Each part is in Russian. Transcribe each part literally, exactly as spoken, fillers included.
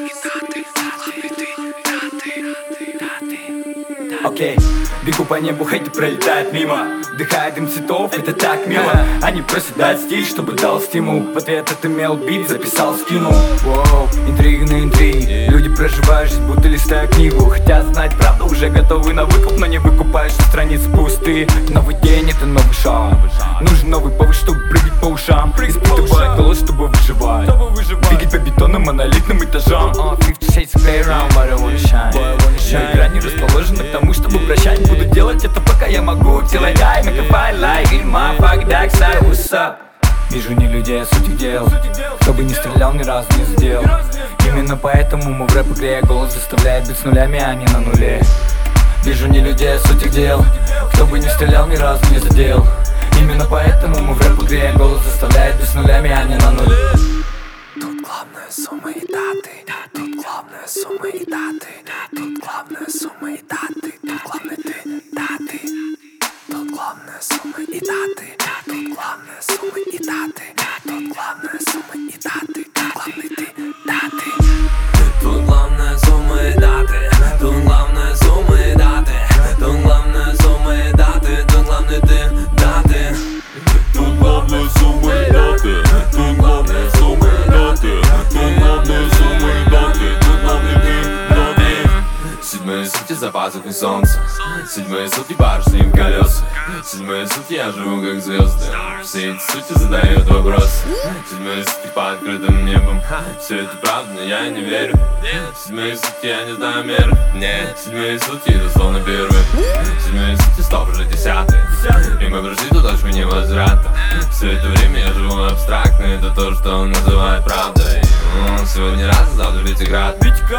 Окей, бегу по небу, хейты пролетают мимо. Вдыхая дым цветов, это так мило. Они просят дать стиль, чтобы дал стимул. В ответ отымел бит, записал, скинул. Воу, интриги на интриги. Люди проживают жизнь, будто листая книгу. Хотят знать правду, уже готовы на выкуп, но не выкупаешь, что страницы пустые. Новый день, это новый шаг. Нужен новый повод, чтобы прыгать по ушам. Испытывать голос, чтобы выживать. Двигать по бетонным монолитным этажам. Fifty Shades of Grey around, but I wanna shine. Но игра не расположена к тому, чтобы прощать. Буду делать это, пока я могу. Till I die, make a fight like in my fucking dark side. What's up? Вижу не людей, а суть их дел. Кто бы ни стрелял, ни разу не задел. Именно поэтому мы в рэп-игре. Голос заставляет быть с нулями, а не на нуле. Вижу не людей, а суть их дел. Кто бы ни стрелял, ни разу не задел. Именно поэтому мы в рэп-игре. Голос заставляет быть с нулями, а не на нуле. Тут главная сумма и даты. Тут главная сумма и даты. Тут главная сумма и даты. Тут главный ты, даты. Тут главная сумма и даты. Тут главная сумма и даты. Тут главная сумма и даты. Тут главный ты, даты. Тут главная сумма и даты. Тут главная сумма и даты. Тут главная сумма и даты. Тут главный ты, даты. Тут главная сумма и даты. Тут главная сумма и даты. Тут главная сумма и даты. Тут главный ты, даты. Седьмые сутки за пазухой солнца. Седьмые сутки барышни в колеса. Седьмые сутки я живу как звезды. Все эти сути задают вопросы. Седьмые сутки по открытым небом. Все это правда, но я не верю. Седьмые сутки я не знаю меры. Нет, седьмые сутки это словно первые. Седьмые сутки стоп уже десятые. И мы пришли туда точку невозврата. Все это время я живу абстрактно. Это то, что он называет правдой. Сегодня раз, завтра Пятиград.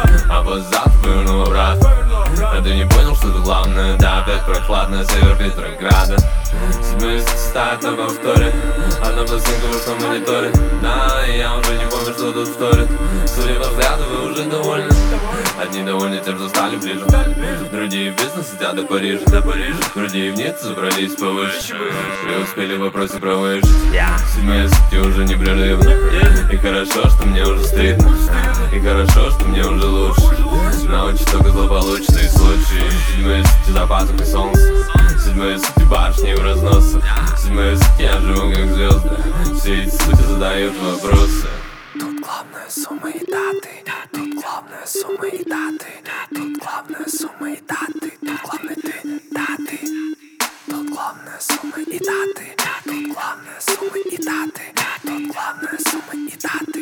А послезавтра повернул обратно. А ты не понял, что это главное? Да, опять прохладно, север Петрограда. Седьмые сутки стоят на повторе. Одна пластинка вышла на мониторе. Да, и я уже не помню, что тут вторит. Судя по взгляду, вы уже довольны. Одни довольны тем, что стали ближе. Другие в бизнес сидят до Парижа. Другие в Ниццу забрались повыше. Преуспели в вопросе про выжить. Седьмые сутки уже непрерывно. И хорошо, что мне уже стыдно. И хорошо, что мне уже лучше. Научить только злополучные случаи. Седьмые сутки за пазухой солнца. Седьмые сутки башни в разносах. Седьмые сутки я живу как звезды. Все эти сути задают вопросы. Тут главная сумма и даты. Тут главная сумма и даты. Тут главная сумма и даты. Тут главный ты, даты. Тут главная сумма и даты. Тут главная сумма и даты. Тут главная сумма и даты.